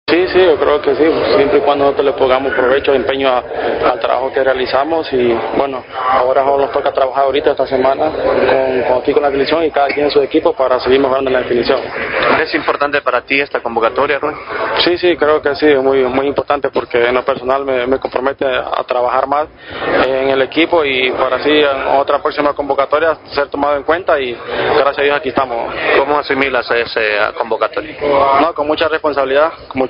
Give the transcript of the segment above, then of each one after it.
Sí, sí, yo creo que sí, siempre y cuando nosotros le pongamos provecho, empeño al trabajo que realizamos y bueno, ahora nos toca trabajar ahorita esta semana aquí con la selección y cada quien en su equipo para seguir mejorando la definición. ¿Es importante para ti esta convocatoria, Rui? Sí, sí, creo que sí, es muy importante porque en lo personal me compromete a trabajar más en el equipo y para así en otra próxima convocatoria ser tomado en cuenta y gracias a Dios aquí estamos. ¿Cómo asimilas esa convocatoria? No, con mucha responsabilidad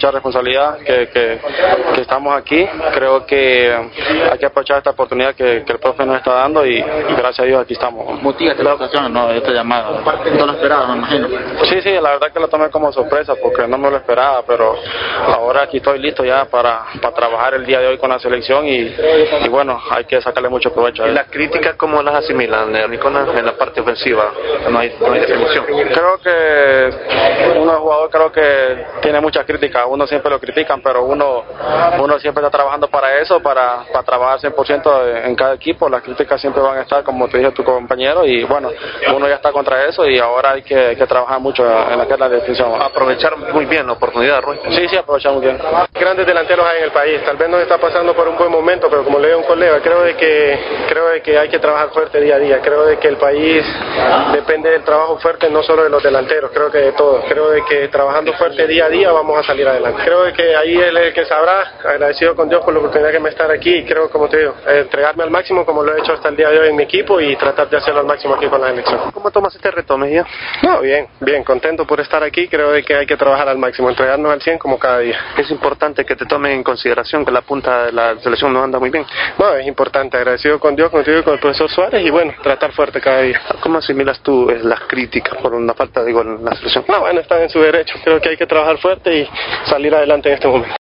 que estamos aquí. Creo que hay que aprovechar esta oportunidad que el profe nos está dando y gracias a Dios aquí estamos. ¿Motiva la ocasión, no, esta llamada? ¿No lo esperaba, me imagino? Sí, sí, la verdad que lo tomé como sorpresa porque no me lo esperaba, pero ahora aquí estoy listo ya para trabajar el día de hoy con la selección y bueno, hay que sacarle mucho provecho a ¿Y él. las críticas cómo las asimilan, Nicolás, en la parte ofensiva? No hay definición. Creo que uno jugador creo que tiene muchas críticas, uno siempre lo critican, pero uno siempre está trabajando para eso, para trabajar 100% en cada equipo. Las críticas siempre van a estar, como te dije tu compañero, y bueno, uno ya está contra eso y ahora hay que trabajar mucho en la que es la definición. Aprovechar muy bien la oportunidad, Rui. Sí, sí, aprovechar muy bien. Grandes delanteros hay en el país, tal vez no está pasando por un buen momento, pero como le digo a un colega, creo de que hay que trabajar fuerte día a día. Creo de que el país depende del trabajo fuerte, no solo de los delanteros, creo que de todos. Creo de que trabajando fuerte día a día vamos a salir adelante. Creo de que ahí él es el que sabrá, agradecido con Dios por la oportunidad que me estar aquí y creo, como te digo, entregarme al máximo como lo he hecho hasta el día de hoy en mi equipo y tratar de hacerlo al máximo aquí con la selección. ¿Cómo tomas este reto, Mejía? No, bien, contento por estar aquí. Creo de que hay que trabajar al máximo, entregarnos al 100 como cada día. Es importante que te tomen en consideración que la punta de la selección no anda muy bien. No, es importante, agradecido con Dios, contigo y con el profesor Suárez y bueno, tratar fuerte cada día. ¿Cómo asimilas tú las críticas por una falta de gol en la selección? No, bueno, están en su derecho. Creo que hay que trabajar fuerte y salir adelante en este momento.